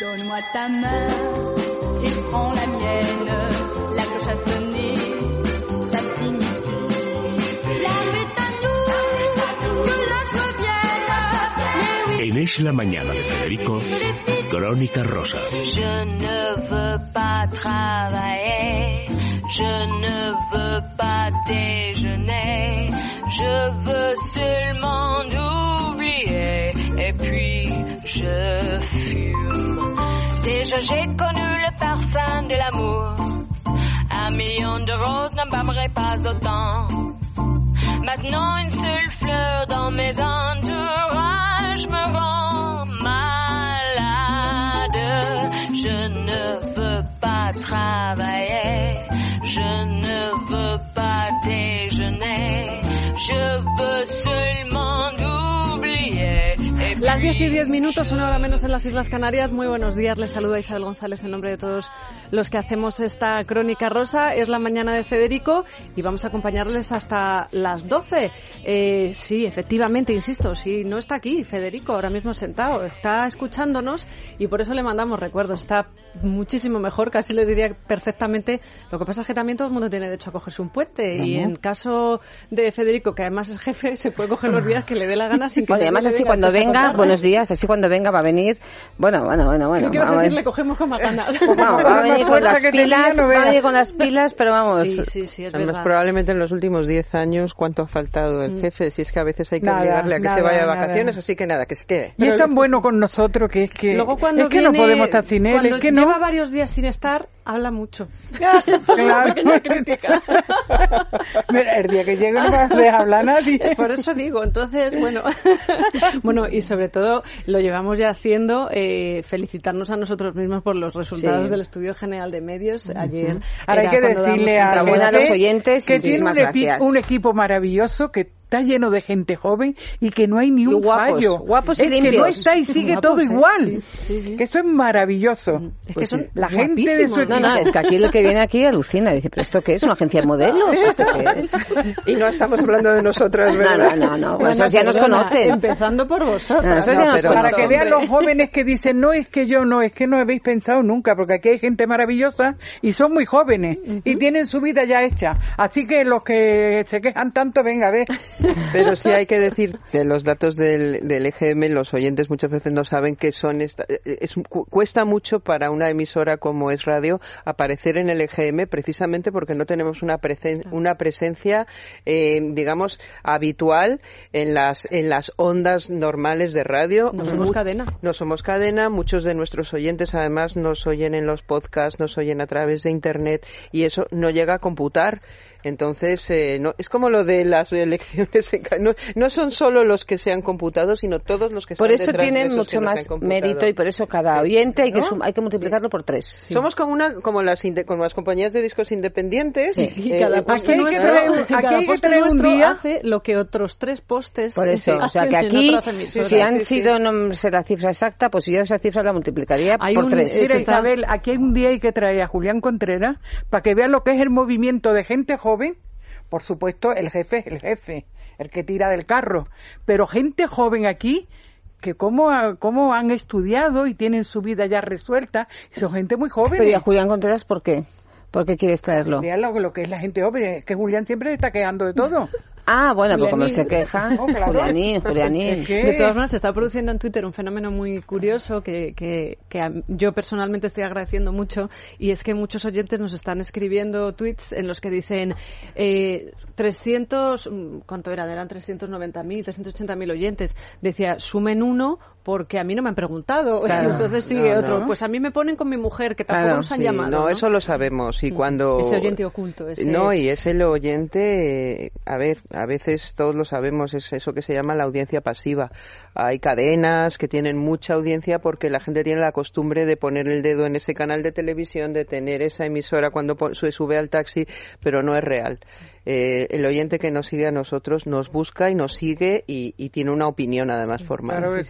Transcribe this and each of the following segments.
Donne-moi ta main et prends la mienne. La cloche a sonné, ça signifie l'arrivée est à nous, que la joie vienne. En Es la Mañana de Federico, Crónica Rosa. Je ne veux pas travailler, je ne veux pas déjeuner, je veux seulement oublier, et puis je fume. Déjà j'ai connu le parfum de l'amour, 1 million de roses n'embaumerait pas autant. Maintenant une seule fleur dans mes entourages me rend malade. Je ne veux pas travailler, je ne veux pas déjeuner, je veux seulement oublier. Las 10:10, una hora menos en las Islas Canarias. Muy buenos días, les saluda Isabel González en nombre de todos los que hacemos esta Crónica Rosa. Es la mañana de Federico y vamos a acompañarles hasta las 12. Sí, efectivamente, insisto, sí, no está aquí Federico, ahora mismo sentado, está escuchándonos y por eso le mandamos recuerdos. Está muchísimo mejor, casi le diría perfectamente. Lo que pasa es que también todo el mundo tiene derecho a cogerse un puente y en caso de Federico, que además es jefe, se puede coger los días que le dé la gana sin que... Bueno, además así cuando venga, buenos días, así cuando venga va a venir, bueno. ¿Qué vas a decir? Le cogemos con más ganas. Vamos, va a venir con las pilas, va a venir con las pilas, pero vamos. Sí, es además, verdad. probablemente en los últimos 10 años, ¿cuánto ha faltado el jefe? Si es que a veces hay que obligarle a que se vaya de vacaciones, así que nada, que se quede. Y es tan bueno con nosotros que es que, luego cuando es que viene, no podemos estar sin él, cuando es que no. lleva varios días sin estar, habla mucho. Claro. Mira, el día que llegue no va a dejar hablar a nadie. Por eso digo, entonces, bueno, y sobre todo lo llevamos ya haciendo, felicitarnos a nosotros mismos por los resultados del Estudio General de Medios. Ayer ahora hay que decirle a los oyentes que tiene un equipo maravilloso, que está lleno de gente joven y que no hay ni un fallo. Guapos y es limpios. Que no está y sigue guapos, todo igual. Sí. Que eso es maravilloso. Es que son la gente de su equipo. No, es que aquí el que viene aquí alucina. Dice, ¿pero esto qué es? ¿Una agencia de modelos? ¿Esto qué es? Y no estamos hablando de nosotras, ¿verdad? No. Pues esos ya nos conocen. Empezando por vosotros. Para que vean los jóvenes que dicen, no, es que yo no, es que no habéis pensado nunca, porque aquí hay gente maravillosa y son muy jóvenes y tienen su vida ya hecha. Así que los que se quejan tanto, venga, a ver. Pero sí hay que decir que los datos del EGM, los oyentes muchas veces no saben que son... cuesta mucho para una emisora como Es Radio aparecer en el EGM precisamente porque no tenemos una presencia, digamos, habitual en las ondas normales de radio. No somos cadena. No somos cadena. Muchos de nuestros oyentes además nos oyen en los podcasts, nos oyen a través de Internet y eso no llega a computar. Entonces, no, es como lo de las elecciones. No son solo los que se han computado, sino todos los que por están eso tienen mucho más mérito y por eso cada oyente hay que multiplicarlo por 3. Sí. Somos como las compañías de discos independientes. Sí. Y cada poste aquí hay que traer un día hace lo que otros 3 postes. Por eso, o sea que aquí, si han sido, no sé la cifra exacta, pues yo esa cifra la multiplicaría por 3. Mira, Isabel, aquí hay un día hay que traer a Julián Contreras para que vean lo que es el movimiento de gente joven. Por supuesto, el jefe es el jefe, el que tira del carro, pero gente joven aquí que cómo han estudiado y tienen su vida ya resuelta, y son gente muy joven. Pero ¿y a Julián Contreras por qué? ¿Por qué quieres traerlo? Vean lo que es la gente joven, es que Julián siempre está quejando de todo. Ah, bueno, pues como se queja, claro. Julianín. De todas maneras, se está produciendo en Twitter un fenómeno muy curioso que yo personalmente estoy agradeciendo mucho, y es que muchos oyentes nos están escribiendo tweets en los que dicen 300, ¿cuánto eran? Eran 390.000, 380.000 oyentes. Decía, sumen uno porque a mí no me han preguntado. Claro, y entonces sigue otro. Pues a mí me ponen con mi mujer, que tampoco nos han llamado. No, eso lo sabemos. Y cuando... Ese oyente oculto. No, y es el oyente... A ver, a veces todos lo sabemos, es eso que se llama la audiencia pasiva. Hay cadenas que tienen mucha audiencia porque la gente tiene la costumbre de poner el dedo en ese canal de televisión, de tener esa emisora cuando se sube al taxi, pero no es real. El oyente que nos sigue a nosotros nos busca y nos sigue y tiene una opinión además formada. Claro que sí. Y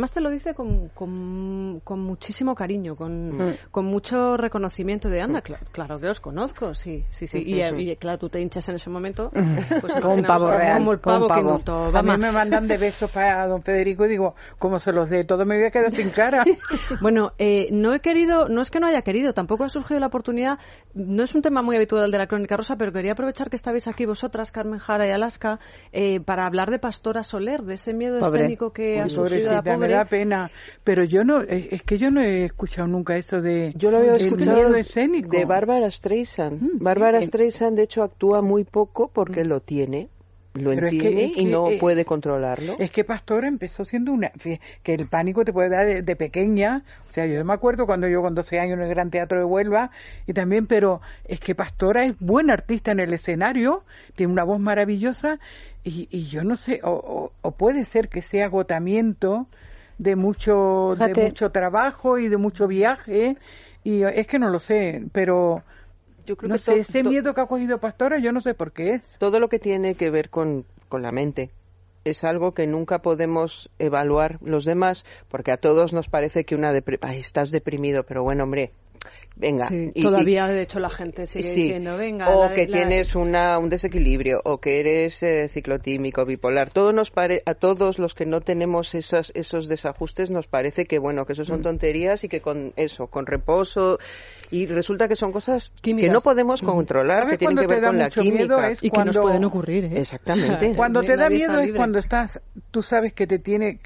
además te lo dice con muchísimo cariño, con mucho reconocimiento de anda, claro que os conozco, sí. Y claro, tú te hinchas en ese momento, pues como un pavo real, como el pavo que notó. A mí me mandan de besos para don Federico y digo, como se los dé todo me voy a quedar sin cara. Bueno, no es que no haya querido, tampoco ha surgido la oportunidad, no es un tema muy habitual de la Crónica Rosa, pero quería aprovechar que estabais aquí vosotras, Carmen Jara y Alaska, para hablar de Pastora Soler, de ese miedo escénico que ha surgido a la pobre. Me da pena, pero yo no he escuchado nunca eso de yo lo había escuchado miedo escénico. De Bárbara Streisand. Bárbara Streisand, de hecho, actúa muy poco porque lo tiene. Lo entiende y no puede controlarlo. Es que Pastora empezó siendo que el pánico te puede dar de pequeña. O sea, yo me acuerdo cuando yo con 12 años en el Gran Teatro de Huelva y también, pero es que Pastora es buena artista en el escenario, tiene una voz maravillosa y yo no sé, o puede ser que sea agotamiento de mucho trabajo y de mucho viaje y es que no lo sé, pero yo creo que ese miedo que ha cogido Pastora, yo no sé por qué es. Todo lo que tiene que ver con la mente es algo que nunca podemos evaluar los demás, porque a todos nos parece que estás deprimido, pero bueno, hombre, venga. Sí, todavía, de hecho, la gente sigue diciendo, venga. O tienes un desequilibrio, o que eres ciclotímico, bipolar. A todos los que no tenemos esos desajustes nos parece que, bueno, que eso son tonterías y que con reposo. Y resulta que son cosas químicas que no podemos controlar, que tienen que ver con la química. Y que nos pueden ocurrir, ¿eh? Exactamente. Cuando te da miedo es cuando tú sabes que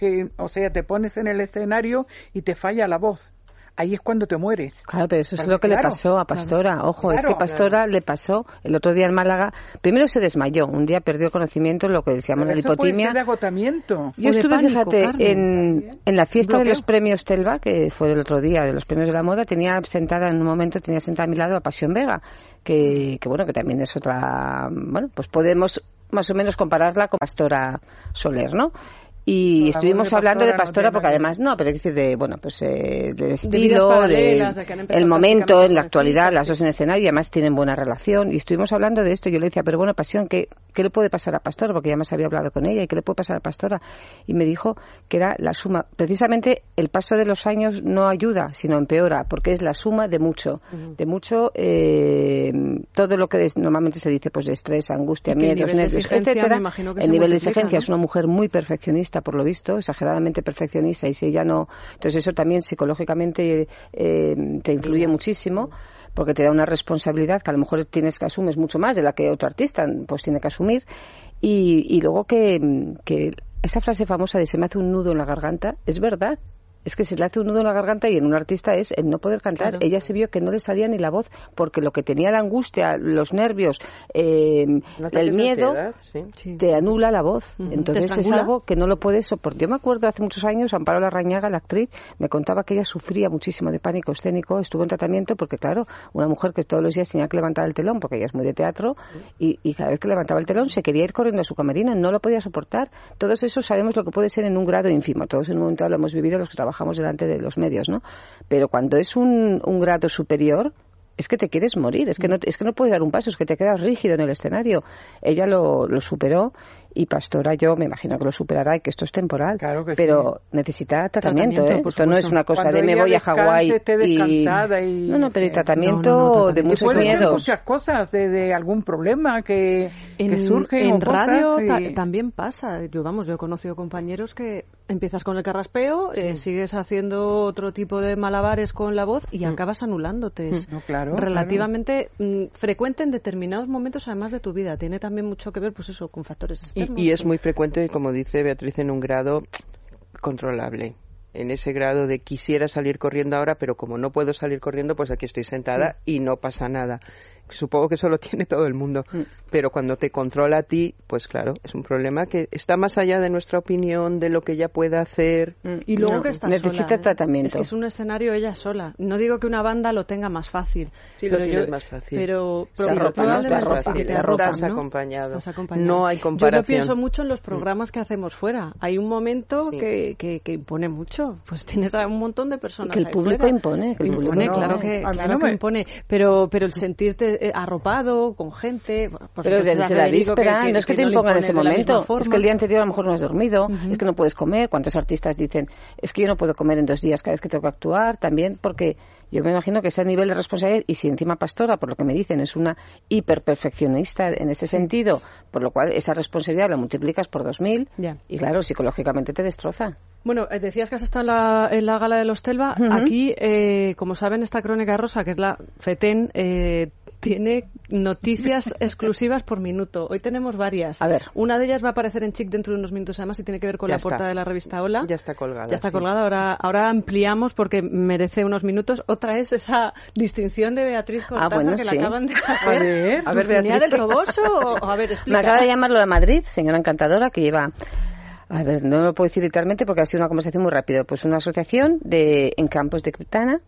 te pones en el escenario y te falla la voz. Ahí es cuando te mueres. Claro, pero eso es lo que le pasó a Pastora. Ojo, es que Pastora le pasó el otro día en Málaga. Primero se desmayó, un día perdió conocimiento, lo que se llama la hipotimia. Puede ser de agotamiento. Yo estuve, fíjate, en la fiesta de los premios Telva, que fue el otro día de los premios de la moda, tenía sentada a mi lado a Pasión Vega, que bueno, que también es otra, bueno, pues podemos más o menos compararla con Pastora Soler, ¿no? Y estuvimos hablando de Pastora porque además pero es decir del estilo, el momento en la actualidad, las dos en escenario, y además tienen buena relación, y estuvimos hablando de esto. Yo le decía, pero bueno, Pasión, ¿qué le puede pasar a Pastora? Porque ya más había hablado con ella, y ¿qué le puede pasar a Pastora? Y me dijo que era la suma, precisamente el paso de los años no ayuda, sino empeora, porque es la suma de mucho, todo lo que normalmente se dice, pues de estrés, angustia, miedos, nervios, etcétera. El nivel de exigencia, es una mujer muy perfeccionista, por lo visto, exageradamente perfeccionista, y si ella no, entonces eso también psicológicamente te influye muchísimo, porque te da una responsabilidad que a lo mejor tienes que asumes mucho más de la que otro artista pues tiene que asumir, y luego que esa frase famosa de se me hace un nudo en la garganta, es verdad. Es que se le hace un nudo en la garganta, y en un artista es el no poder cantar. Claro. Ella se vio que no le salía ni la voz, porque lo que tenía la angustia, los nervios, el miedo, te anula la voz. Entonces es algo que no lo puedes soportar. Yo me acuerdo hace muchos años, Amparo Larrañaga, la actriz, me contaba que ella sufría muchísimo de pánico escénico, estuvo en tratamiento porque, claro, una mujer que todos los días tenía que levantar el telón, porque ella es muy de teatro, y cada vez que levantaba el telón se quería ir corriendo a su camerino, no lo podía soportar. Todos eso sabemos lo que puede ser en un grado ínfimo. Todos en un momento lo hemos vivido los que trabajamos delante de los medios, ¿no? Pero cuando es un grado superior, es que te quieres morir, es que no puedes dar un paso, es que te quedas rígido en el escenario. Ella lo superó, y Pastora yo me imagino que lo superará, y que esto es temporal, claro que pero necesita tratamiento, ¿eh? Esto no es una cosa cuando de me voy a Hawái y... No, pero tratamiento de muchos miedos. Muchas cosas, de algún problema que surge en radio también pasa. Yo he conocido compañeros que empiezas con el carraspeo, sigues haciendo otro tipo de malabares con la voz y acabas anulándote. Relativamente frecuente en determinados momentos, además de tu vida. Tiene también mucho que ver, pues eso, con factores externos. Y es muy frecuente, como dice Beatriz, en un grado controlable. En ese grado de quisiera salir corriendo ahora, pero como no puedo salir corriendo, pues aquí estoy sentada y no pasa nada. Supongo que eso lo tiene todo el mundo, pero cuando te controla a ti, pues claro, es un problema que está más allá de nuestra opinión, de lo que ella pueda hacer. Y luego que está necesita sola, tratamiento. Es que es un escenario ella sola. No digo que una banda lo tenga más fácil. Sí, lo tienes más fácil. Pero probablemente estás acompañado. No hay comparación. Yo lo pienso mucho en los programas que hacemos fuera. Hay un momento que impone mucho. Pues tienes a un montón de personas que el público fuera. impone. Claro que impone. Pero el sentirte arropado, con gente. Pero desde la víspera, no es que te impongan en ese momento, es que el día anterior a lo mejor no has dormido, es que no puedes comer. ¿Cuántos artistas dicen, es que yo no puedo comer en 2 días cada vez que tengo que actuar? También porque yo me imagino que ese nivel de responsabilidad, y si encima Pastora, por lo que me dicen, es una hiperperfeccionista en ese sentido, por lo cual esa responsabilidad la multiplicas por 2000 y claro, psicológicamente te destroza. Bueno, decías que has estado en la gala de los Telva. Aquí, como saben, esta crónica rosa, que es la FETEN, tiene noticias exclusivas por minuto. Hoy tenemos varias. A ver. Una de ellas va a aparecer en Chic dentro de unos minutos, además, y tiene que ver con la portada de la revista Hola. Ya está colgada. Ya está colgada. Ahora ampliamos porque merece unos minutos. Otra es esa distinción de Beatriz Cortázar que la acaban de hacer. A ver, Beatriz. ¿Del Toboso? A ver, explica. Me acaba de llamarlo de Madrid, señora encantadora, que lleva... A ver, no lo puedo decir literalmente porque ha sido una conversación muy rápida. Pues una asociación en Campos de Criptana,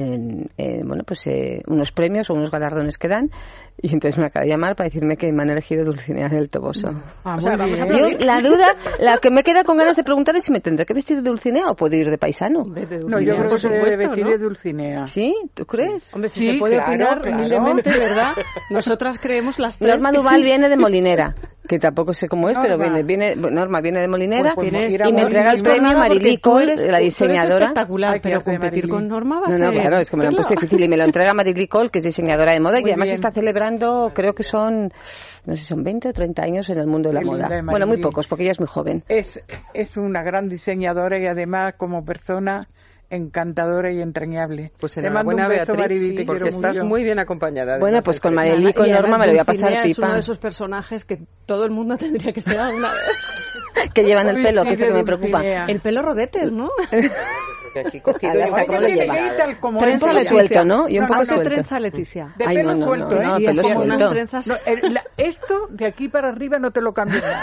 unos premios o unos galardones que dan, y entonces me acaba de llamar para decirme que me han elegido Dulcinea del Toboso. Vamos a yo, la duda, la que me queda con ganas de preguntar es si me tendré que vestir de Dulcinea o puedo ir de paisano. No, yo creo que se debe vestir de Dulcinea. ¿Sí? ¿Tú crees? Hombre, si se puede opinar humildemente, ¿verdad? Nosotras creemos las tres. Norma Duval viene de Molinera, que tampoco sé cómo es, pero Norma viene de Molinera, y me entrega el premio Marilí Cole, la diseñadora. Tú eres espectacular, pero competir con Norma va a ser... No, claro, es que me lo han puesto difícil, y me lo entrega Marilí Cole, que es diseñadora de moda, y además está celebrando, creo que son, no sé, son 20 o 30 años en el mundo de la moda. Bueno, muy pocos, porque ella es muy joven. Es una gran diseñadora y además como persona encantadora y entrañable. Pues enhorabuena, Beatriz, porque estás muy bien acompañada. Bueno, pues con Marilí, con Norma me lo voy a pasar pipa. Es uno de esos personajes que todo el mundo tendría que ser alguna vez. Que llevan el pelo, que es lo que me preocupa. El pelo rodetes, ¿no? Aquí cogido trenza Leticia, suelto, ¿no? Y un poco suelto. Trenza Leticia. De pelo suelto, ¿eh? Sí, pelo suelto. Unas trenzas. Esto de aquí para arriba no te lo cambio nada.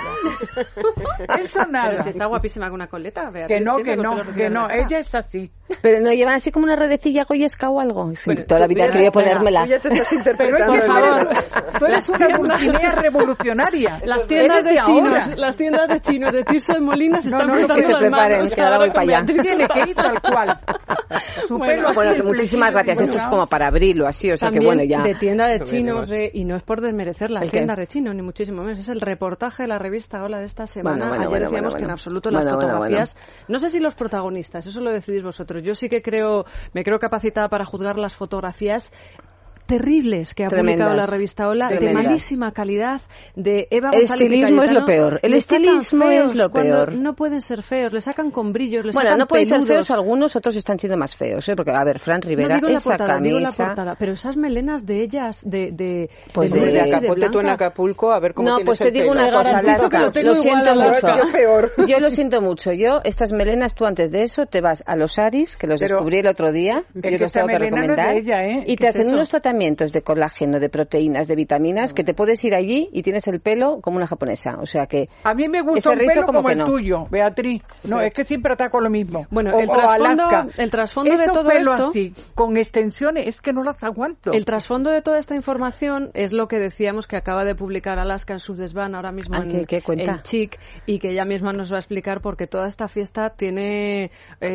Eso nada. Pero si está guapísima con una coleta, Beatriz. Que no, ella es así. Pero no llevan así como una redecilla goyesca o algo. Bueno, toda la vida quería ponérmela. Tú ya te estás interpretando. Pero es que, por favor, tú eres una Dulcinea revolucionaria. Las tiendas de chinos de Tirso de Molina se están pintando que se preparen, que ahora voy para allá. Tiene que ir tal cual. Bueno, que muchísimas gracias. Esto es como para abril o así, o sea que bueno, ya. De tienda de chinos, y no es por desmerecer las tiendas de chinos, ni muchísimo menos. Es el reportaje de la revista Hola de esta semana. Ayer decíamos que en absoluto las fotografías, no sé si los protagonistas, eso lo decidís vosotros. Yo sí que me creo capacitada para juzgar las fotografías terribles que ha publicado la revista Hola, de malísima calidad, de Eva González. El estilismo es lo peor. El estilismo es lo peor. No pueden ser feos, le sacan con brillos, les bueno, sacan no pueden peludos. ser feos algunos, otros están siendo más feos, ¿eh? Porque, a ver, Fran Rivera, no, digo esa la portada, camisa... Digo la portada, pero esas melenas de ellas, de ponte tú en Acapulco a ver cómo tienes pues te digo una cosa, lo siento mucho. Yo lo siento mucho. Estas melenas, tú antes de eso te vas a los Aris, que los descubrí el otro día, yo los tengo que recomendar, y te hacen unos tratamientos de colágeno, de proteínas, de vitaminas, que te puedes ir allí y tienes el pelo como una japonesa. O sea que... A mí me gusta un pelo como el tuyo, Beatriz. No, es que siempre ataco lo mismo. Bueno, el trasfondo de todo esto... así, con extensiones, es que no las aguanto. El trasfondo de toda esta información es lo que decíamos que acaba de publicar Alaska en su desván ahora mismo en Chic, y que ella misma nos va a explicar porque toda esta fiesta tiene...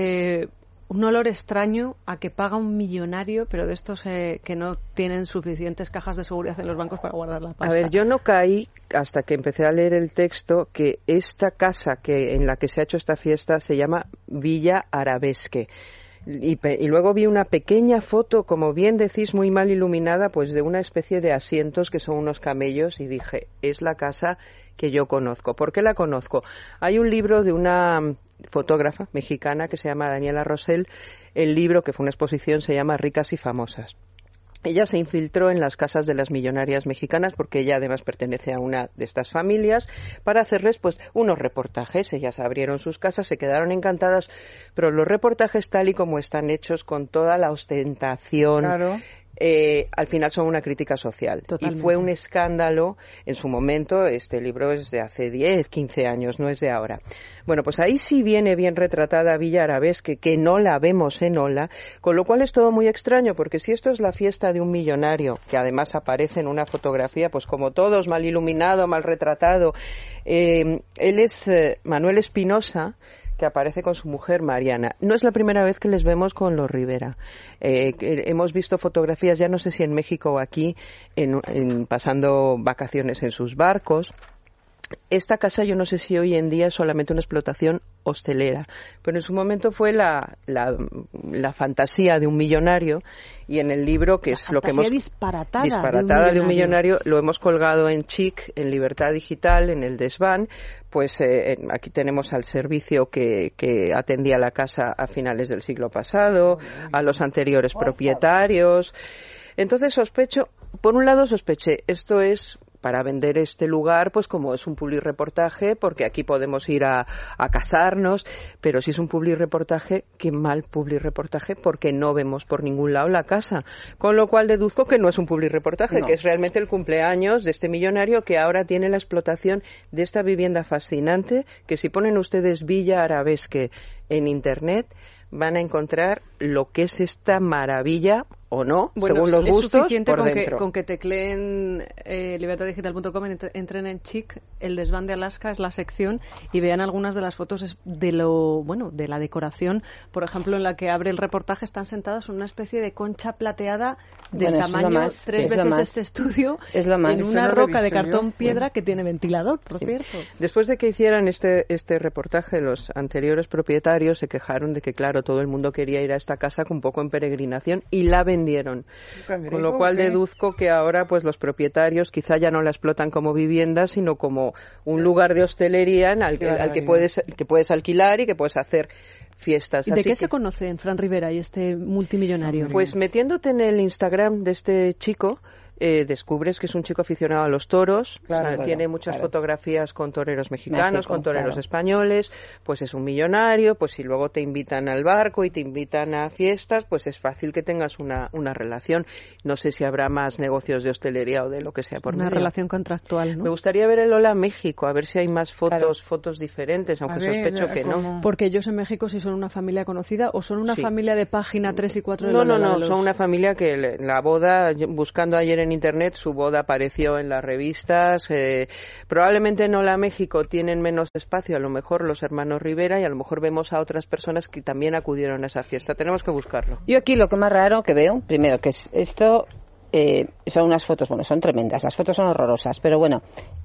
un olor extraño a que paga un millonario, pero de estos que no tienen suficientes cajas de seguridad en los bancos para guardar la pasta. A ver, yo no caí hasta que empecé a leer el texto que esta casa en la que se ha hecho esta fiesta se llama Villa Arabesque. Y luego vi una pequeña foto, como bien decís, muy mal iluminada, pues de una especie de asientos que son unos camellos, y dije, es la casa que yo conozco. ¿Por qué la conozco? Hay un libro de una fotógrafa mexicana que se llama Daniela Rosell. El libro, que fue una exposición, se llama Ricas y Famosas. Ella se infiltró en las casas de las millonarias mexicanas porque ella además pertenece a una de estas familias para hacerles pues unos reportajes. Ellas abrieron sus casas, se quedaron encantadas, pero los reportajes tal y como están hechos con toda la ostentación, al final son una crítica social. Totalmente. Y fue un escándalo en su momento. Este libro es de hace 10, 15 años, no es de ahora. Bueno, pues ahí sí viene bien retratada Villa Arabesque, que no la vemos en Hola, con lo cual es todo muy extraño, porque si esto es la fiesta de un millonario, que además aparece en una fotografía, pues como todos, mal iluminado, mal retratado, él es Manuel Espinosa, que aparece con su mujer Mariana. No es la primera vez que les vemos con los Rivera. Hemos visto fotografías, ya no sé si en México o aquí, pasando vacaciones en sus barcos. Esta casa yo no sé si hoy en día es solamente una explotación hostelera, pero en su momento fue la fantasía de un millonario, y en el libro, que es lo que hemos disparatada de un millonario, lo hemos colgado en Chic, en Libertad Digital, en el desván. Pues aquí tenemos al servicio que atendía la casa a finales del siglo pasado, a los anteriores propietarios. Entonces por un lado sospeché, esto es para vender este lugar, pues como es un publireportaje, porque aquí podemos ir a casarnos, pero si es un publireportaje, qué mal publireportaje, porque no vemos por ningún lado la casa. Con lo cual deduzco que no es un publireportaje, que es realmente el cumpleaños de este millonario que ahora tiene la explotación de esta vivienda fascinante, que si ponen ustedes Villa Arabesque en Internet, van a encontrar lo que es esta maravilla, o no, según los gustos, suficiente por dentro. con que tecleen libertaddigital.com, entren en Chic, el desván de Alaska es la sección, y vean algunas de las fotos de la decoración. Por ejemplo, en la que abre el reportaje, están sentadas en una especie de concha plateada del tamaño 3 veces este estudio, en una roca de cartón piedra que tiene ventilador, por cierto. Después de que hicieran este reportaje, los anteriores propietarios se quejaron de que, claro, todo el mundo quería ir a esta casa un poco en peregrinación, y la vendieron. Con lo cual deduzco que ahora pues los propietarios quizá ya no la explotan como vivienda, sino como un lugar de hostelería al que puedes alquilar y que puedes hacer fiestas. ¿Y de qué se conocen Fran Rivera y este multimillonario? Pues metiéndote en el Instagram de este chico, descubres que es un chico aficionado a los toros, tiene muchas fotografías con toreros mexicanos, con toreros españoles, pues es un millonario, pues si luego te invitan al barco y te invitan a fiestas, pues es fácil que tengas una relación. No sé si habrá más negocios de hostelería o de lo que sea por medio. Una relación contractual, ¿no? Me gustaría ver el Hola México, a ver si hay más fotos diferentes, aunque sospecho que no. Porque ellos en México sí son una familia conocida, o son una familia de página 3 y 4 de Lola. No, son una familia que la boda, buscando ayer en Internet, su boda apareció en las revistas. Probablemente en Hola México tienen menos espacio, a lo mejor los hermanos Rivera, y a lo mejor vemos a otras personas que también acudieron a esa fiesta. Tenemos que buscarlo. Yo aquí lo que más raro que veo, primero, que es esto, son unas fotos, son tremendas, las fotos son horrorosas, pero bueno,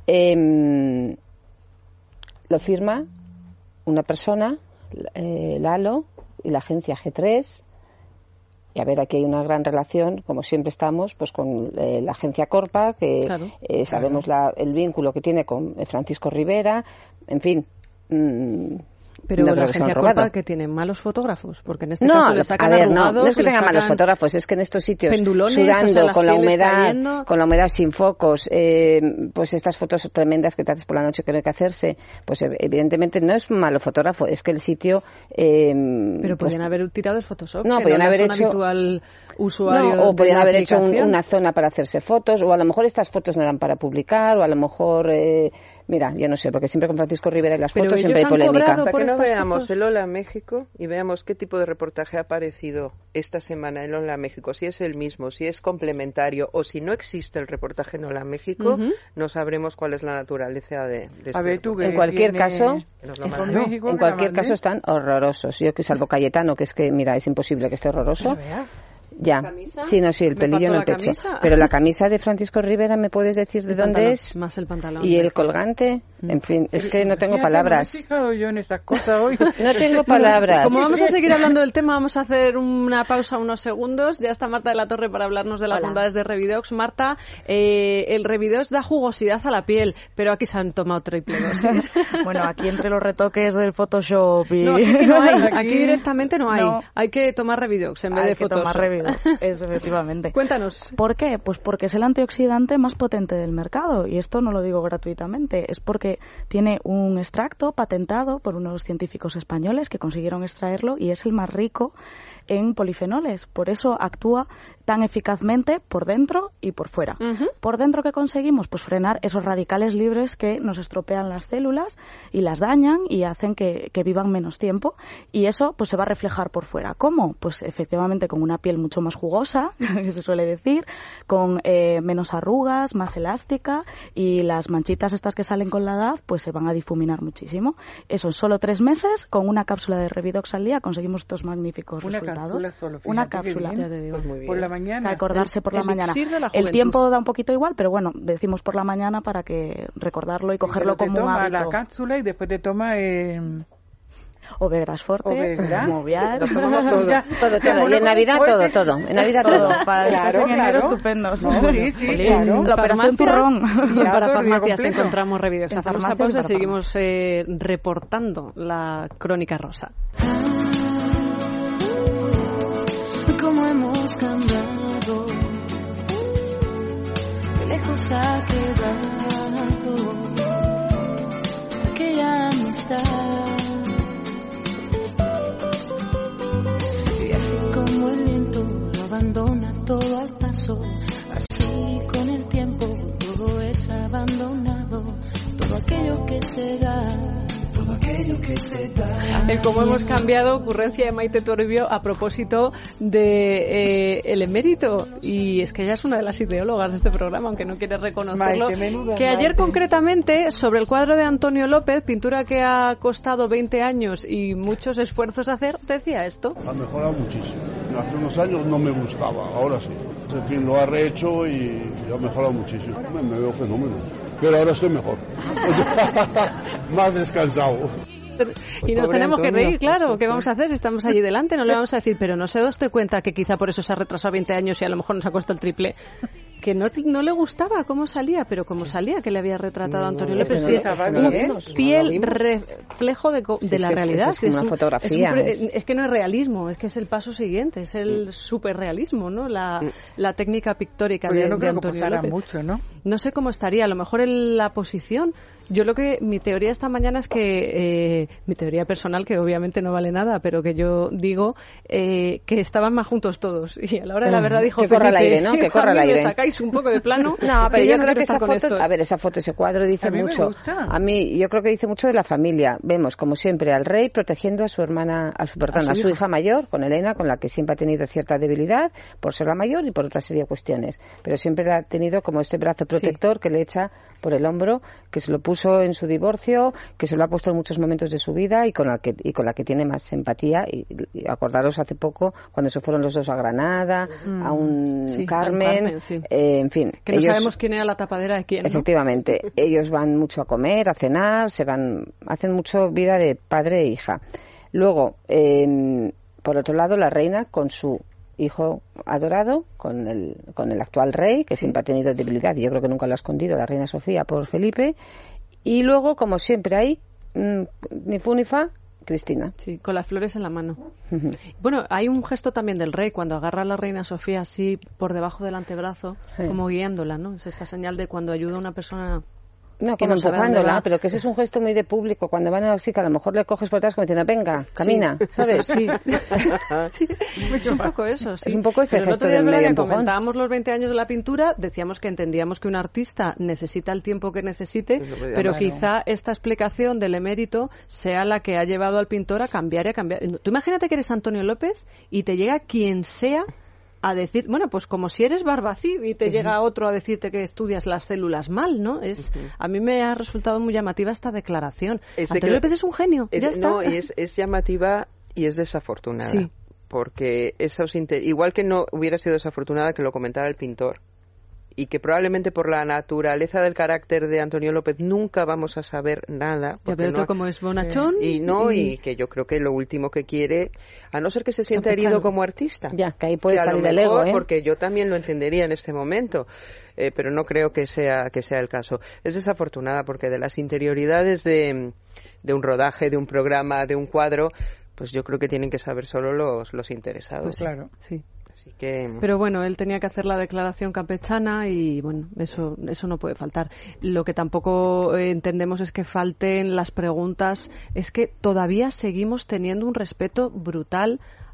lo firma una persona, Lalo, y la agencia G3. Y a ver, aquí hay una gran relación, como siempre estamos, pues con la agencia Corpa, que sabemos el vínculo que tiene con Francisco Rivera, en fin. Pero la agencia Corpa, que tiene malos fotógrafos, porque en este caso le sacan arrugados, no es que tenga malos fotógrafos, es que en estos sitios sudando, con la humedad sin focos, pues estas fotos tremendas que te haces por la noche que no hay que hacerse, pues evidentemente no es un malo fotógrafo, es que el sitio... pero podían haber tirado el Photoshop, no, podían haber hecho habitual usuario, o podían haber hecho una zona para hacerse fotos, o a lo mejor estas fotos no eran para publicar, o a lo mejor... Mira, yo no sé, porque siempre con Francisco Rivera y las fotos siempre hay polémica. Hasta que no veamos el Hola México y veamos qué tipo de reportaje ha aparecido esta semana en Hola México, si es el mismo, si es complementario, o si no existe el reportaje en Hola México, no sabremos cuál es la naturaleza de este. A ver, en cualquier caso, están horrorosos. Yo que salvo Cayetano, que es que, mira, es imposible que esté horroroso. Ya, sí, el pelillo en el pecho. Pero la camisa de Francisco Rivera, ¿me puedes decir de dónde es? Más el pantalón. Y el colgante, en fin, es que no tengo palabras. No me he fijado yo en estas cosas hoy. No tengo palabras. Como vamos a seguir hablando del tema, vamos a hacer una pausa unos segundos. Ya está Marta de la Torre para hablarnos de las bondades de Revidox. Marta, el Revidox da jugosidad a la piel, pero aquí se han tomado triple dosis. Bueno, aquí entre los retoques del Photoshop y... No, aquí no hay. Aquí directamente no hay. No. Hay que tomar Revidox en vez de Photoshop. Eso, efectivamente. Cuéntanos. ¿Por qué? Pues porque es el antioxidante más potente del mercado, y esto no lo digo gratuitamente, es porque tiene un extracto patentado por unos científicos españoles que consiguieron extraerlo, y es el más rico en polifenoles. Por eso actúa tan eficazmente por dentro y por fuera. Por dentro, ¿qué conseguimos? Pues frenar esos radicales libres que nos estropean las células y las dañan y hacen que vivan menos tiempo, y eso pues se va a reflejar por fuera. ¿Cómo? Pues efectivamente con una piel mucho más jugosa, que se suele decir, con menos arrugas, más elástica, y las manchitas estas que salen con la edad pues se van a difuminar muchísimo. Eso en solo 3 meses, con una cápsula de Revidox al día conseguimos estos magníficos resultados. Cápsula solo, una cápsula, ya te digo. Pues por la mañana. Acordarse por la mañana. El tiempo da un poquito igual, pero bueno, decimos por la mañana para que recordarlo y cogerlo como un hábito. La cápsula y después te toma Ovegas Forte, Movial, todo. Y en Navidad todo. En Navidad todo. Para claro. Estupendos. Claro. La operación turrón. Para farmacias encontramos Revidox. Hacemos una pausa y seguimos reportando la Crónica Rosa. Cómo hemos cambiado, qué lejos ha quedado aquella amistad. Y así como el viento lo abandona todo al paso, así con el tiempo todo es abandonado, todo aquello que se da. Como hemos cambiado, ocurrencia de Maite Toribio a propósito de el emérito, y es que ella es una de las ideólogas de este programa, aunque no quiere reconocerlo, que ayer concretamente sobre el cuadro de Antonio López, pintura que ha costado 20 años y muchos esfuerzos hacer, decía esto. Ha mejorado muchísimo. Hace unos años no me gustaba, ahora sí. En fin, lo ha rehecho y ha mejorado muchísimo. Me veo fenómeno, pero ahora estoy mejor. Más descansado. Y nos tenemos que reír, claro, ¿qué vamos a hacer si estamos allí delante? No le vamos a decir, pero no se da usted cuenta que quizá por eso se ha retrasado 20 años y a lo mejor nos ha costado el triple. Que no le gustaba cómo salía, pero cómo salía, que le había retratado Antonio López. Sí, fiel reflejo de la realidad. Es una fotografía. Es que no es realismo, es que es el paso siguiente, es el superrealismo, ¿no? La técnica pictórica de Antonio López. Mucho, ¿no? No sé cómo estaría, a lo mejor en la posición. Mi teoría esta mañana es que, mi teoría personal, que obviamente no vale nada, pero que yo digo, que estaban más juntos todos. Y a la hora de la verdad dijo que corra el aire, ¿no? Que corra el aire. Sacáis un poco de plano. No, pero yo creo que esa foto, esa foto, ese cuadro dice mucho. A mí, yo creo que dice mucho de la familia. Vemos, como siempre, al rey protegiendo a su hermana, a su hija mayor, con Elena, con la que siempre ha tenido cierta debilidad, por ser la mayor y por otra serie de cuestiones. Pero siempre ha tenido como ese brazo protector que le echa por el hombro, que se lo puso en su divorcio, que se lo ha puesto en muchos momentos de su vida y con la que tiene más empatía. Y acordaros hace poco, cuando se fueron los dos a Granada, a un Carmen, en fin. Que no sabemos quién era la tapadera de quién, ¿no? Efectivamente. Ellos van mucho a comer, a cenar, hacen mucho vida de padre e hija. Luego, por otro lado, la reina con su hijo adorado, con el actual rey, que siempre ha tenido debilidad, y yo creo que nunca lo ha escondido, la reina Sofía por Felipe. Y luego, como siempre, hay ni fu ni fa, Cristina. Sí, con las flores en la mano. Bueno, hay un gesto también del rey cuando agarra a la reina Sofía así por debajo del antebrazo, como guiándola, ¿no? Es esta señal de cuando ayuda a una persona. No, como empujándola, pero que ese es un gesto muy de público. Cuando van así, que a lo mejor le coges por atrás como diciendo, venga, camina, ¿sabes? Sí. Es un poco eso, sí. Es un poco ese pero gesto del medio empujón. Comentábamos los 20 años de la pintura, decíamos que entendíamos que un artista necesita el tiempo que necesite, pero quizá esta explicación del emérito sea la que ha llevado al pintor a cambiar y a cambiar. Tú imagínate que eres Antonio López y te llega quien sea a decir, bueno, pues como si eres Barbacid y te llega otro a decirte que estudias las células mal, ¿no? A mí me ha resultado muy llamativa esta declaración. Antonio López es un genio, ya está. No, es llamativa y es desafortunada. Sí. Porque igual que no hubiera sido desafortunada que lo comentara el pintor, y que probablemente por la naturaleza del carácter de Antonio López nunca vamos a saber nada. Ya veo tú como es bonachón. Y que yo creo que lo último que quiere, a no ser que se sienta herido como artista. Ya, que ahí puede salir el ego, porque yo también lo entendería en este momento, pero no creo que sea el caso. Es desafortunada porque de las interioridades de un rodaje, de un programa, de un cuadro, pues yo creo que tienen que saber solo los interesados. Pues claro, sí. Que... Pero bueno, él tenía que hacer la declaración campechana y bueno, eso no puede faltar. Lo que tampoco entendemos es que falten las preguntas. Es que todavía seguimos teniendo un respeto brutal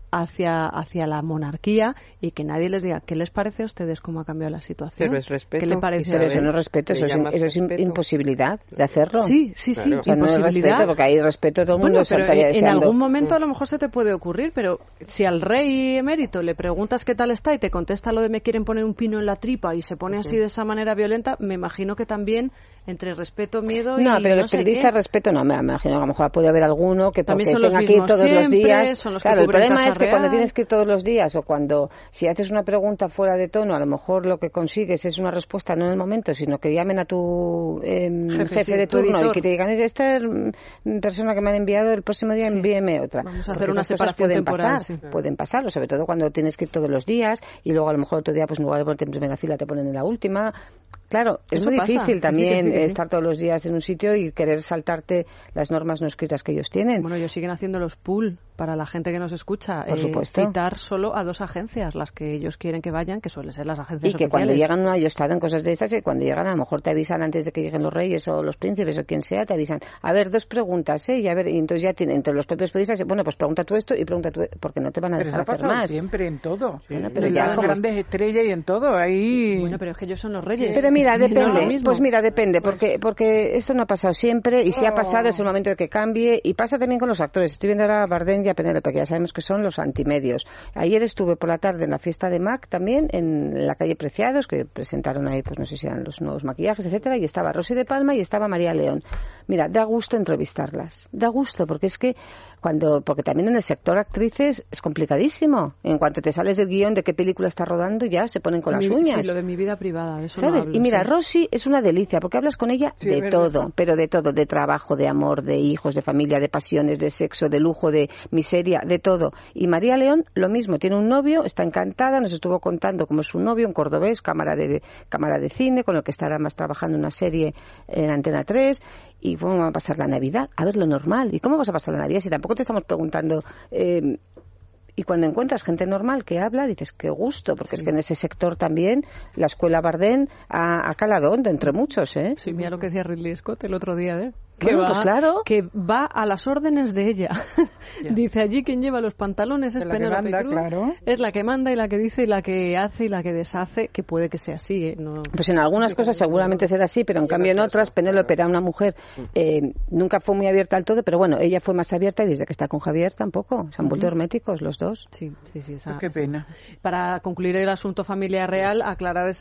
hacia la monarquía y que nadie les diga, ¿qué les parece a ustedes cómo ha cambiado la situación? Pero es respeto. ¿Qué le parece? Pero eso no es respeto, eso es imposibilidad de hacerlo. Sí, claro. O sea, no es respeto, porque hay respeto, todo el mundo estaría deseando. En algún momento a lo mejor se te puede ocurrir, pero si al rey emérito le preguntas qué tal está y te contesta lo de me quieren poner un pino en la tripa y se pone así de esa manera violenta, me imagino que también entre respeto, miedo y no, pero los periodistas respeto no, me imagino que a lo mejor puede haber alguno que también porque tenga que ir todos los días. Claro, el problema es que cuando tienes que ir todos los días o cuando si haces una pregunta fuera de tono, a lo mejor lo que consigues es una respuesta no en el momento, sino que llamen a tu jefe de turno y que te digan, esta persona que me han enviado el próximo día envíeme otra. Vamos a hacer una separación temporal. Pueden pasar, sobre todo cuando tienes que ir todos los días y luego a lo mejor otro día pues en lugar de ponerte en primera fila te ponen en la última. Claro, es muy difícil también estar todos los días en un sitio y querer saltarte las normas no escritas que ellos tienen. Bueno, ellos siguen haciendo los pool para la gente que nos escucha. Por supuesto. Citar solo a 2 agencias, las que ellos quieren que vayan, que suelen ser las agencias oficiales. Y que cuando llegan, yo he estado en cosas de estas, y cuando llegan a lo mejor te avisan antes de que lleguen los reyes o los príncipes o quien sea, te avisan, a ver, 2 preguntas, y a ver, y entonces ya tienen entre los propios periodistas, bueno, pues pregunta tú esto y pregunta tú, porque no te van a dejar hacer más. Siempre en todo. Bueno, pero en ya las grandes estrellas y en todo, ahí... Bueno, pero es que ellos son los reyes. Pero mira, depende. Pues mira, depende, porque esto no ha pasado siempre y si ha pasado es el momento de que cambie y pasa también con los actores. Estoy viendo ahora a Bardem y a Penélope, que ya sabemos que son los antimedios. Ayer estuve por la tarde en la fiesta de MAC también, en la calle Preciados, que presentaron ahí, pues no sé si eran los nuevos maquillajes, etcétera, y estaba Rosy de Palma y estaba María León. Mira, da gusto entrevistarlas, da gusto, porque es que porque también en el sector actrices es complicadísimo. En cuanto te sales del guión de qué película está rodando, ya se ponen con las uñas. Sí, lo de mi vida privada, eso ¿sabes? No hablo, y mira, Rosy es una delicia, porque hablas con ella de todo, pero de todo, de trabajo, de amor, de hijos, de familia, de pasiones, de sexo, de lujo, de miseria, de todo. Y María León, lo mismo, tiene un novio, está encantada, nos estuvo contando cómo es su novio, un cordobés, cámara de cine, con el que estará más trabajando en una serie en Antena 3, y cómo va a pasar la Navidad. A ver, lo normal. ¿Y cómo vas a pasar la Navidad si tampoco te estamos preguntando... Y cuando encuentras gente normal que habla, dices, qué gusto, porque es que en ese sector también la escuela Bardem ha calado hondo entre muchos, ¿eh? Sí, mira lo que decía Ridley Scott el otro día, pues claro. Que va a las órdenes de ella. Dice, allí quien lleva los pantalones es Penélope Cruz. Claro. Es la que manda y la que dice y la que hace y la que deshace, que puede que sea así, ¿eh? No... Pues en algunas cosas seguramente será así, pero en cambio en otras, Penélope era una mujer, nunca fue muy abierta al todo, pero bueno, ella fue más abierta y desde que está con Javier tampoco. Se han vuelto herméticos los dos. Sí. Pues qué pena. Para concluir el asunto familia real, aclarar.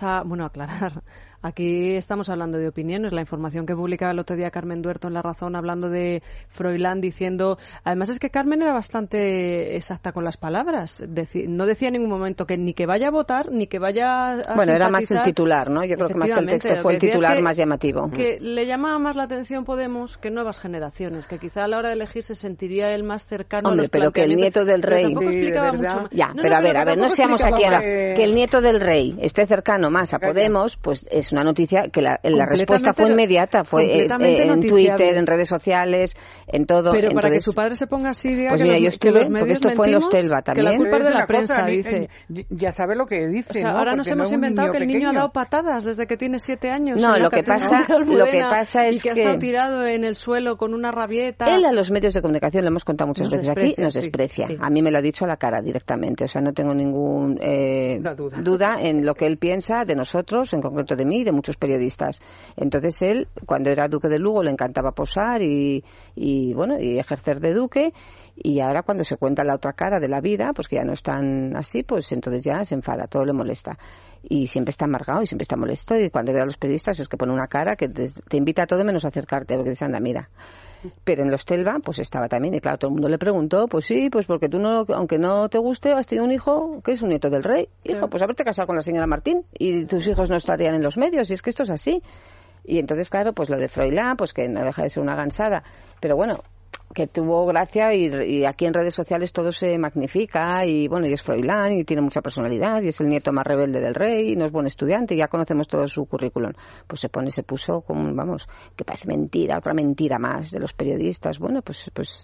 Aquí estamos hablando de opiniones. La información que publicaba el otro día Carmen Duerto en La Razón hablando de Froilán diciendo... Además es que Carmen era bastante exacta con las palabras. No decía en ningún momento que ni que vaya a votar ni que vaya a Bueno, era más el titular, ¿no? Yo creo que más que el texto fue el titular más llamativo. Que le llamaba más la atención Podemos que Nuevas Generaciones, que quizá a la hora de elegir se sentiría él más cercano a los pero que el nieto del rey... Pero tampoco explicaba mucho más. Ya, pero a ver, no seamos aquí ahora... Que el nieto del rey esté cercano más a Podemos, pues es una noticia que la respuesta fue inmediata, fue en Twitter, en redes sociales, en todo. Pero para que su padre se ponga así, diga pues que, mira, los, yo estuve, que los medios porque esto fue en los Telva también. Que la culpa es de la prensa, dice. Ya sabe lo que dice, o sea, ¿no? ahora porque nos hemos inventado que el niño ha dado patadas desde que tiene 7 años. No, lo que pasa es que ha estado tirado en el suelo con una rabieta. Él a los medios de comunicación, lo hemos contado muchas veces aquí, nos desprecia. Sí. A mí me lo ha dicho a la cara directamente, o sea, no tengo ningún duda en lo que él piensa de nosotros, en concreto de mí y de muchos periodistas. Entonces él, cuando era duque de Lugo, le encantaba posar y ejercer de duque, y ahora cuando se cuenta la otra cara de la vida, pues que ya no es tan así, pues entonces ya se enfada, todo le molesta. Y siempre está amargado y siempre está molesto, y cuando ve a los periodistas es que pone una cara que te invita a todo menos a acercarte, porque dice, anda, mira. Pero en los Telva, pues estaba también, y claro, todo el mundo le preguntó, pues sí, pues porque tú no, aunque no te guste, has tenido un hijo que es un nieto del rey. Hijo, pues haberte casado con la señora Martín y tus hijos no estarían en los medios, y es que esto es así. Y entonces, claro, pues lo de Froilán, pues que no deja de ser una gansada, pero bueno, que tuvo gracia, y aquí en redes sociales todo se magnifica, y bueno, y es Froilán y tiene mucha personalidad y es el nieto más rebelde del rey y no es buen estudiante, y ya conocemos todo su currículum. Pues se puso como, vamos, que parece mentira, otra mentira más de los periodistas. Bueno, pues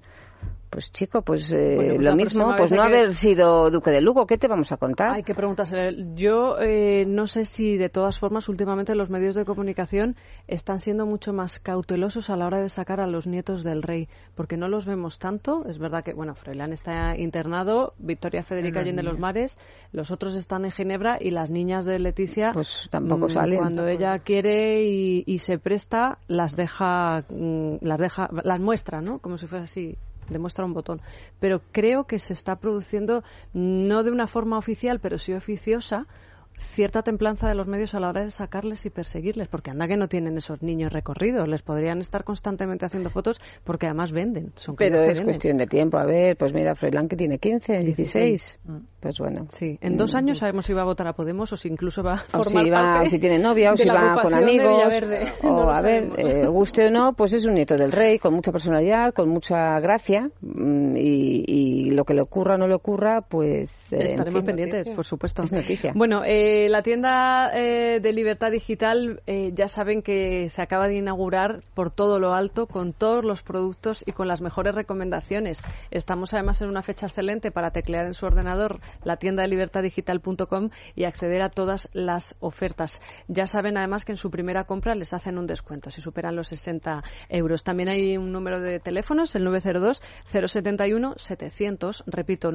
Pues chico, pues lo mismo, pues no haber sido duque de Lugo, ¿qué te vamos a contar? Hay que preguntárselo. Yo no sé si de todas formas últimamente los medios de comunicación están siendo mucho más cautelosos a la hora de sacar a los nietos del rey, porque no los vemos tanto. Es verdad que, bueno, Froilán está internado, Victoria Federica Allende los Mares, los otros están en Ginebra y las niñas de Leticia pues tampoco salen. Cuando ella quiere y se presta, las muestra, ¿no? Como si fuese así. Demuestra un botón, pero creo que se está produciendo, no de una forma oficial, pero sí oficiosa, cierta templanza de los medios a la hora de sacarles y perseguirles, porque anda que no tienen esos niños recorridos, les podrían estar constantemente haciendo fotos porque además venden. Pero es cuestión de tiempo, a ver, pues mira, Froilán que tiene 15, 16, pues bueno. Sí, en 2 años sabemos si va a votar a Podemos o si incluso va a formar parte o si tiene novia o si va con amigos, o a ver, guste o no, pues es un nieto del rey, con mucha personalidad, con mucha gracia, y lo que le ocurra o no le ocurra, pues... estaremos pendientes, por supuesto. Es noticia. Bueno, la tienda de Libertad Digital ya saben que se acaba de inaugurar por todo lo alto, con todos los productos y con las mejores recomendaciones. Estamos además en una fecha excelente para teclear en su ordenador la tienda de libertaddigital.com y acceder a todas las ofertas. Ya saben además que en su primera compra les hacen un descuento si superan los 60 euros. También hay un número de teléfonos, el 902-071-700. Repito,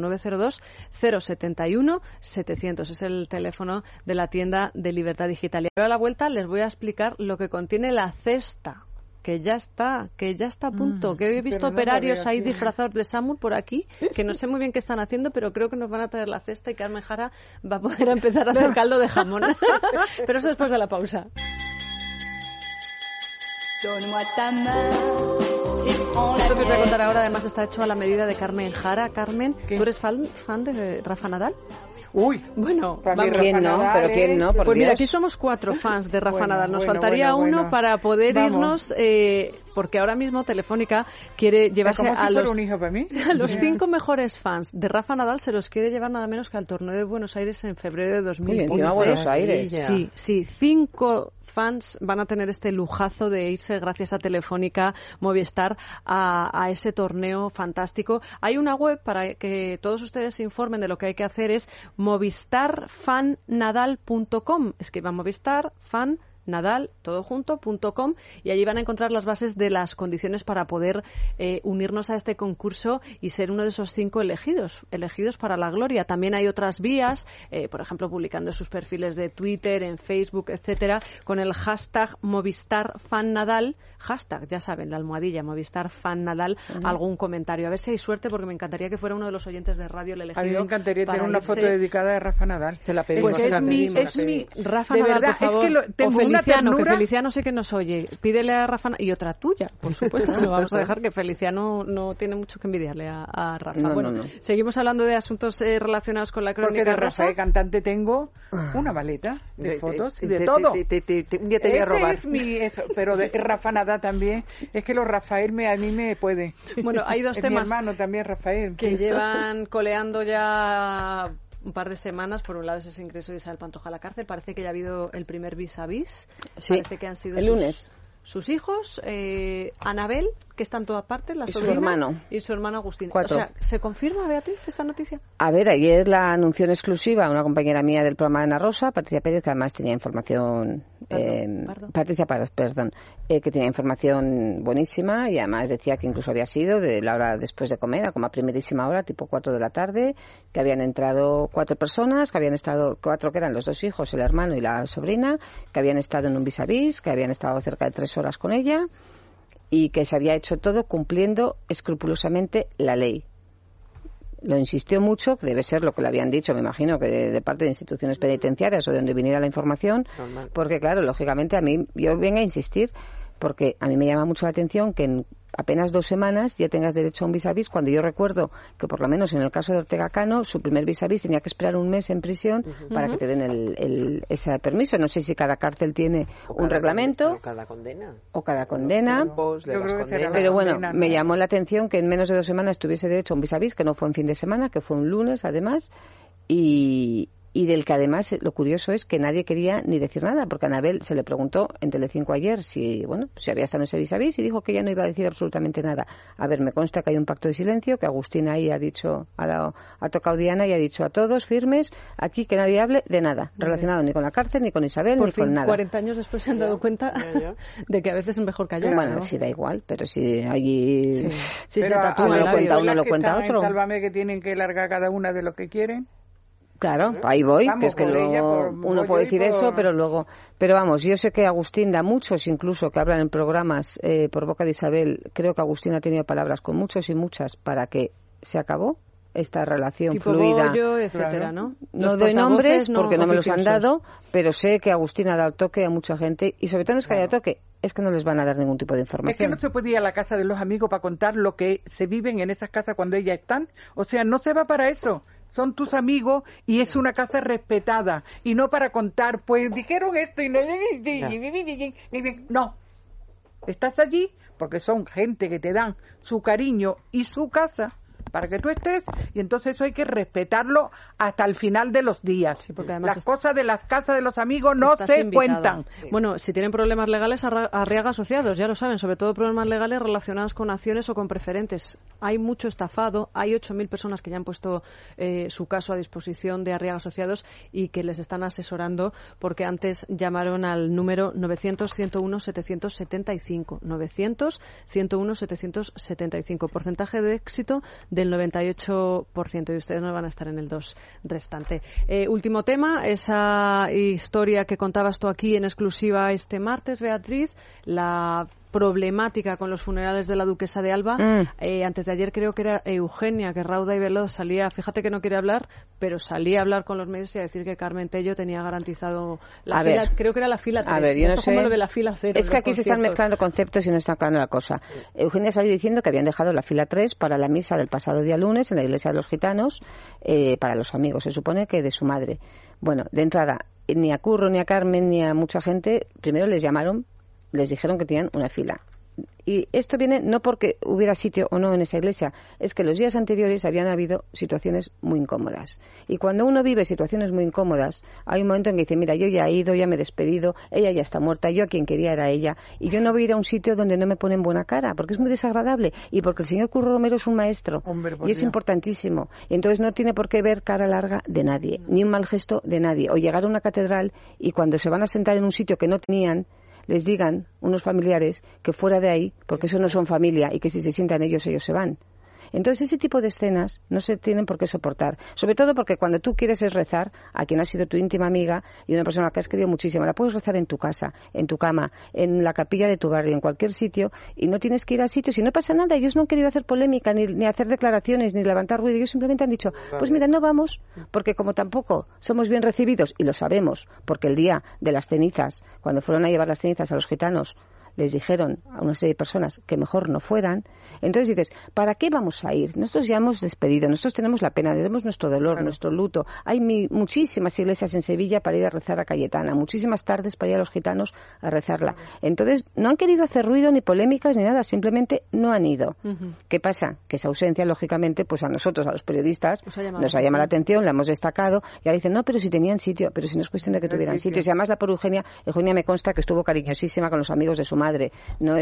902-071-700. Es el teléfono de la tienda de Libertad Digital. Y ahora a la vuelta les voy a explicar lo que contiene la cesta, que ya está a punto, que he visto operarios ahí disfrazados de Samur por aquí, que no sé muy bien qué están haciendo, pero creo que nos van a traer la cesta y Carmen Jara va a poder empezar a hacer caldo de jamón. Pero eso después de la pausa. Esto que os voy a contar ahora además está hecho a la medida de Carmen Jara. Carmen, ¿tú eres fan de Rafa Nadal? Uy, bueno, ¿quién no? ¿Pero quién no? Por pues Dios. mira, aquí somos 4 fans de Rafa Nadal. Nos faltaría uno para poder irnos, porque ahora mismo Telefónica quiere llevarse a los 5 mejores fans de Rafa Nadal, se los quiere llevar nada menos que al torneo de Buenos Aires en febrero de 2015. a Buenos Aires. Sí, 5 fans van a tener este lujazo de irse gracias a Telefónica Movistar a ese torneo fantástico. Hay una web para que todos ustedes se informen de lo que hay que hacer, es movistarfannadal.com. Escriban movistarfan Nadal, todo junto.com, y allí van a encontrar las bases de las condiciones para poder unirnos a este concurso y ser uno de esos 5 elegidos para la gloria. También hay otras vías, por ejemplo, publicando sus perfiles de Twitter, en Facebook, etcétera, con el hashtag MovistarFanNadal, hashtag, ya saben, la almohadilla MovistarFanNadal, algún comentario. A ver si hay suerte, porque me encantaría que fuera uno de los oyentes de radio el elegido. A mí me encantaría tener una foto dedicada a Rafa Nadal. Se la pedimos. Pues es mi Rafa Nadal, por favor. Es que tengo Feliciano, que Feliciano sí que nos oye. Pídele a Rafa, y otra tuya, por supuesto. No vamos a dejar que Feliciano no tiene mucho que envidiarle a Rafa. No. Seguimos hablando de asuntos relacionados con la crónica. Porque de Rafa, cantante, tengo una maleta de fotos y de todo. Un día te voy a robar. Pero de Rafa Nadal también. Es que los Rafael a mí me puede. Bueno, hay 2 temas. Mi hermano también, Rafael. Que llevan coleando ya un par de semanas. Por un lado es ese ingreso de Isabel Pantoja a la cárcel. Parece que ya ha habido el primer vis a vis. Sí, parece que han sido el lunes. Sus hijos, Anabel, que está en todas partes, la sobrina, y su hermano Agustín. 4. O sea, ¿se confirma, Beatriz, esta noticia? A ver, ayer la anunció en exclusiva una compañera mía del programa de Ana Rosa, Patricia Pérez, que además tenía información... Patricia Pérez, perdón, que tenía información buenísima, y además decía que incluso había sido de la hora después de comer, como a primerísima hora, tipo 4 de la tarde, que habían entrado 4 personas, que habían estado 4, que eran los 2 hijos, el hermano y la sobrina, que habían estado en un vis a vis, que habían estado cerca de 3 horas con ella, y que se había hecho todo cumpliendo escrupulosamente la ley. Lo insistió mucho, que debe ser lo que le habían dicho, me imagino, que de parte de instituciones penitenciarias o de donde viniera la información, porque claro, lógicamente yo vengo a insistir, porque a mí me llama mucho la atención que en apenas 2 semanas ya tengas derecho a un vis a vis, cuando yo recuerdo que por lo menos en el caso de Ortega Cano su primer vis a vis tenía que esperar un mes en prisión para que te den ese permiso. No sé si cada cárcel tiene un reglamento o cada condena pero bueno, me llamó la atención que en menos de 2 semanas tuviese derecho a un vis a vis, que no fue en fin de semana, que fue un lunes además, y y del que además lo curioso es que nadie quería ni decir nada, porque a Anabel se le preguntó en Telecinco ayer si había estado en ese vis-a-vis y dijo que ella no iba a decir absolutamente nada. A ver, me consta que hay un pacto de silencio, que Agustín ahí ha tocado Diana y ha dicho a todos firmes, aquí que nadie hable de nada, relacionado ni con la cárcel, ni con Isabel, ni con nada. 40 años después se han dado cuenta de que a veces es mejor callar. Bueno, ¿no? sí, da igual, pero si allí si se tatúa uno lo cuenta uno, lo cuenta otro. Sálvame, que tienen que largar cada una de lo que quieren. Claro, ahí voy, vamos, que es que luego uno puede decir eso, pero luego... Pero vamos, yo sé que Agustín da muchos, incluso que hablan en programas por boca de Isabel, creo que Agustín ha tenido palabras con muchos y muchas para que se acabó esta relación tipo fluida. Bollo, etcétera, ¿no? No doy nombres porque no me los han dado, pero sé que Agustín ha dado toque a mucha gente y sobre todo no es que haya toque, es que no les van a dar ningún tipo de información. Es que no se puede ir a la casa de los amigos para contar lo que se viven en esas casas cuando ellas están. O sea, no se va para eso. Son tus amigos y es una casa respetada. Y no para contar, pues dijeron esto y no... No. Estás allí porque son gente que te dan su cariño y su casa para que tú estés, y entonces eso hay que respetarlo hasta el final de los días. Sí, porque además las cosas de las casas de los amigos no se cuentan. Bueno, si tienen problemas legales, Arriaga Asociados, ya lo saben, sobre todo problemas legales relacionados con acciones o con preferentes. Hay mucho estafado, hay 8.000 personas que ya han puesto su caso a disposición de Arriaga Asociados y que les están asesorando, porque antes llamaron al número 900-101-775. 900-101-775. Porcentaje de éxito del 98%, y ustedes no van a estar en el 2 restante. Último tema, esa historia que contabas tú aquí en exclusiva este martes, Beatriz, la problemática con los funerales de la duquesa de Alba. Antes de ayer creo que era Eugenia, que rauda y veloz salía, fíjate que no quiere hablar, pero salía a hablar con los medios y a decir que Carmen Tello tenía garantizado la fila, creo que era la fila 3. A ver, yo no sé. Como lo de la fila 0. Es que aquí se están mezclando conceptos y no está aclarando la cosa. Eugenia salió diciendo que habían dejado la fila 3 para la misa del pasado día lunes en la iglesia de los gitanos, para los amigos, se supone que de su madre. Bueno, de entrada, ni a Curro, ni a Carmen, ni a mucha gente, primero les llamaron, les dijeron que tenían una fila. Y esto viene no porque hubiera sitio o no en esa iglesia, es que los días anteriores habían habido situaciones muy incómodas. Y cuando uno vive situaciones muy incómodas, hay un momento en que dice, mira, yo ya he ido, ya me he despedido, ella ya está muerta, yo a quien quería era ella, y yo no voy a ir a un sitio donde no me ponen buena cara, porque es muy desagradable, y porque el señor Curro Romero es un maestro, y es importantísimo. Y entonces no tiene por qué ver cara larga de nadie, ni un mal gesto de nadie, o llegar a una catedral y cuando se van a sentar en un sitio que no tenían, les digan unos familiares que fuera de ahí, porque eso no son familia y que si se sientan ellos se van. Entonces ese tipo de escenas no se tienen por qué soportar, sobre todo porque cuando tú quieres es rezar a quien ha sido tu íntima amiga y una persona que has querido muchísimo, la puedes rezar en tu casa, en tu cama, en la capilla de tu barrio, en cualquier sitio, y no tienes que ir a sitios y no pasa nada. Ellos no han querido hacer polémica, ni hacer declaraciones, ni levantar ruido, ellos simplemente han dicho, pues mira, no vamos, porque como tampoco somos bien recibidos, y lo sabemos, porque el día de las cenizas, cuando fueron a llevar las cenizas a los gitanos, les dijeron a una serie de personas que mejor no fueran. Entonces dices, ¿para qué vamos a ir? Nosotros ya hemos despedido, nosotros tenemos la pena, tenemos nuestro dolor, nuestro luto. Hay muchísimas iglesias en Sevilla para ir a rezar a Cayetana, muchísimas tardes para ir a los gitanos a rezarla. Entonces no han querido hacer ruido, ni polémicas, ni nada, simplemente no han ido. ¿Qué pasa? Que esa ausencia, lógicamente, pues a nosotros, a los periodistas, nos ha llamado la atención, la hemos destacado, y ahora dicen, no, pero si tenían sitio, pero si no es cuestión de que tuvieran sitio. Y además la por Eugenia me consta que estuvo cariñosísima con los amigos de su madre.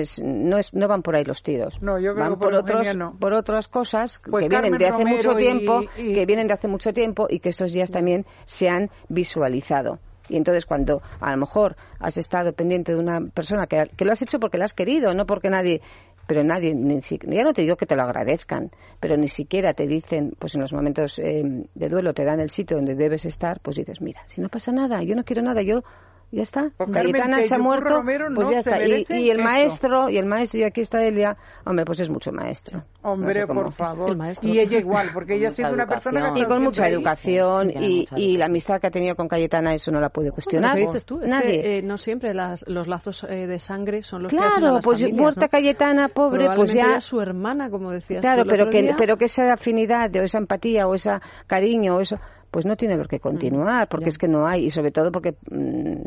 No van por ahí los tiros. No, yo creo van que por otras cosas pues que vienen de hace Romero mucho tiempo, que vienen de hace mucho tiempo y que estos días también se han visualizado. Y entonces cuando a lo mejor has estado pendiente de una persona que lo has hecho porque la has querido, no porque nadie, pero nadie, ya no te digo que te lo agradezcan, pero ni siquiera te dicen, pues en los momentos de duelo te dan el sitio donde debes estar, pues dices, mira, si no pasa nada, yo no quiero nada, yo ya está, Cayetana se ha muerto, pues ya está. Y el maestro, y aquí está Elia, hombre, pues es mucho maestro. Hombre, no sé por favor. Y ella igual, porque ella ha sido una persona que... Y con mucha educación, y la amistad que ha tenido con Cayetana, eso no la puede cuestionar. Lo que dices tú, es nadie. Que no siempre los lazos de sangre son los que hacen a las pues familias, muerta, ¿no? Cayetana, pobre, pues ya... Era su hermana, como decías claro, tú el otro día. pero que esa afinidad, o esa empatía, o ese cariño, o eso... pues no tiene por qué continuar, porque es que no hay, y sobre todo porque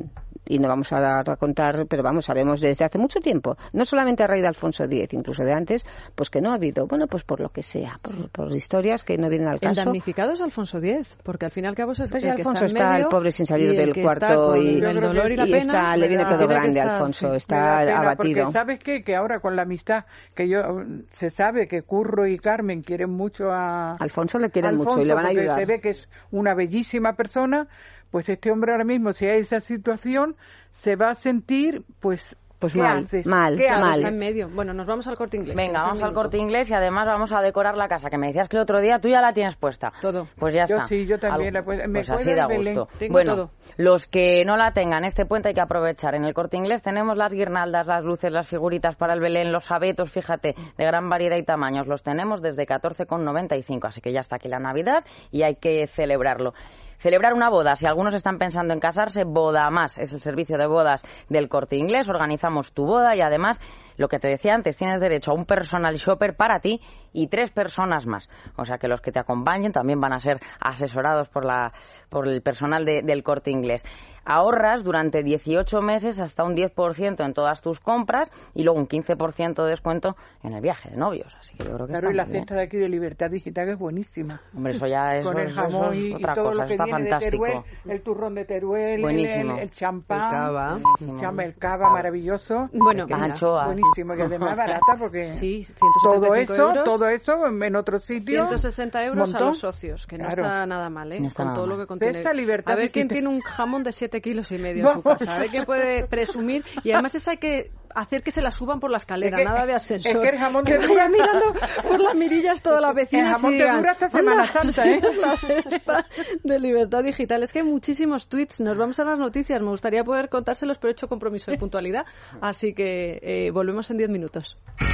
y no vamos a dar a contar, pero vamos, sabemos desde hace mucho tiempo, no solamente a raíz de Alfonso X, incluso de antes, pues que no ha habido, bueno, pues por lo que sea, por historias que no vienen al caso. El damnificado es Alfonso X, porque al fin y al cabo es pues el que Alfonso está en medio, el pobre sin salir del cuarto y el dolor y la pena, le viene todo grande a Alfonso, está abatido. Porque ¿sabes qué? Que ahora con la amistad que se sabe que Curro y Carmen quieren mucho a Alfonso, le quieren mucho y le van a ayudar. Se ve que es una bellísima persona, pues este hombre ahora mismo, si hay esa situación, se va a sentir, pues mal. Está en medio. Bueno, nos vamos al Corte Inglés. Venga, vamos al Corte Inglés y además vamos a decorar la casa, que me decías que el otro día tú ya la tienes puesta. Todo. Pues ya está. Sí, yo también la puedo. Pues así da gusto. Bueno, todo. Los que no la tengan, este puente hay que aprovechar. En el Corte Inglés tenemos las guirnaldas, las luces, las figuritas para el Belén, los abetos, fíjate, de gran variedad y tamaños. Los tenemos desde 14,95, así que ya está aquí la Navidad y hay que celebrarlo. Celebrar una boda, si algunos están pensando en casarse, Boda Más es el servicio de bodas del Corte Inglés. Organizamos tu boda y además, lo que te decía antes, tienes derecho a un personal shopper para ti y 3 personas más. O sea que los que te acompañen también van a ser asesorados por el personal del Corte Inglés. Ahorras durante 18 meses hasta un 10% en todas tus compras y luego un 15% de descuento en el viaje de novios. Así que yo creo que claro, y la cesta de aquí de Libertad Digital es buenísima. Hombre, eso ya es, con el jamón y otra todo cosa, lo que está viene fantástico. De Teruel, el turrón de Teruel, buenísimo. el champán, el cava maravilloso. Bueno, anchoas. Buenísimo, y además barata porque sí, 175 euros. Todo eso en otro sitio. 160 euros a los socios, que no está nada mal, no está con nada todo mal. lo que contiene. A ver quién tiene un jamón de 7,5 kilos en su casa, a ver quién puede presumir, y además esa hay que hacer que se la suban por la escalera, nada de ascensor. Es que el jamón de Dura mirando por las mirillas todas las vecinas. El jamón y te digan, dura hasta Semana Santa, La cesta de Libertad Digital. Es que hay muchísimos tweets. Nos vamos a las noticias. Me gustaría poder contárselos, pero he hecho compromiso de puntualidad. Así que volvemos en 10 minutos.